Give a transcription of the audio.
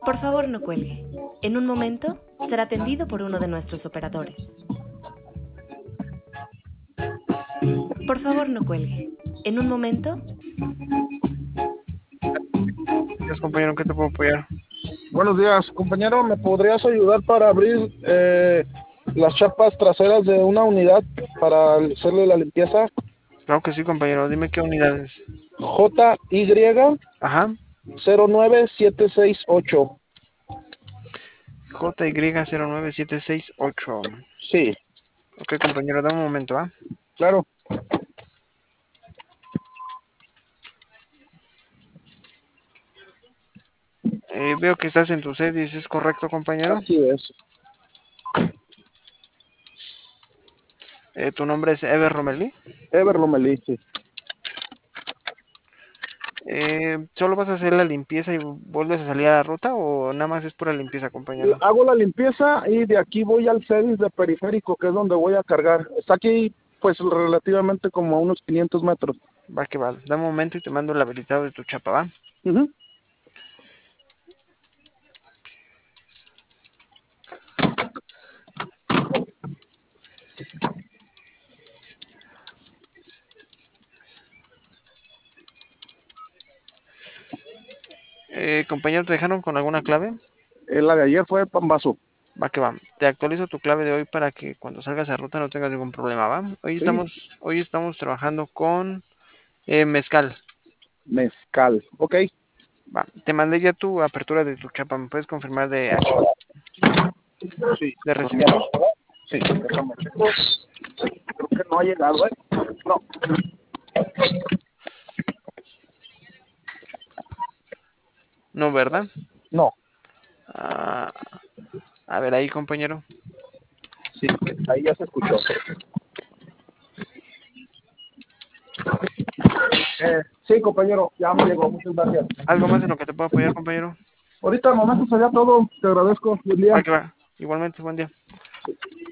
Por favor, no cuelgue. En un momento será atendido por uno de nuestros operadores. Por favor, no cuelgue. En un momento. Gracias, compañero, ¿en qué te puedo apoyar? Buenos días, compañero. ¿Me podrías ayudar para abrir las chapas traseras de una unidad para hacerle la limpieza? Claro que sí, compañero. Dime qué unidades. JY Ajá. 09768. JY09768. Sí, Ok, compañero, dame un momento, ¿ah? claro. Veo que estás en tu CEDIS, ¿es correcto, compañero? Así es. ¿Tu nombre es Ever Romelí? Ever Lomelí, sí. ¿Solo vas a hacer la limpieza y vuelves a salir a la ruta o nada más es pura limpieza, compañero? Hago la limpieza y de aquí voy al service de periférico, que es donde voy a cargar. Está aquí, pues, relativamente como a unos 500 metros. Va que va. Dame un momento y te mando el habilitado de tu chapa, ¿va? Ujú. Compañero, ¿te dejaron con alguna clave? La de ayer fue Pambazo. Va que va. Te actualizo tu clave de hoy para que cuando salgas a ruta no tengas ningún problema, ¿va? Sí, Hoy estamos trabajando con mezcal. mezcal. Ok. Va. Te mandé ya tu apertura de tu chapa. ¿Me puedes confirmar Sí, de recibido? sí, déjame checo. Creo que no ha llegado, ¿eh? No, No, ¿verdad? no. Ah, a ver ahí, compañero. Sí, ahí ya se escuchó. Sí, compañero, ya me llegó. Muchas gracias. ¿Algo más en lo que te puedo apoyar, compañero? Ahorita al momento sería todo. Te agradezco. Buen Va día. que va. Igualmente, buen día.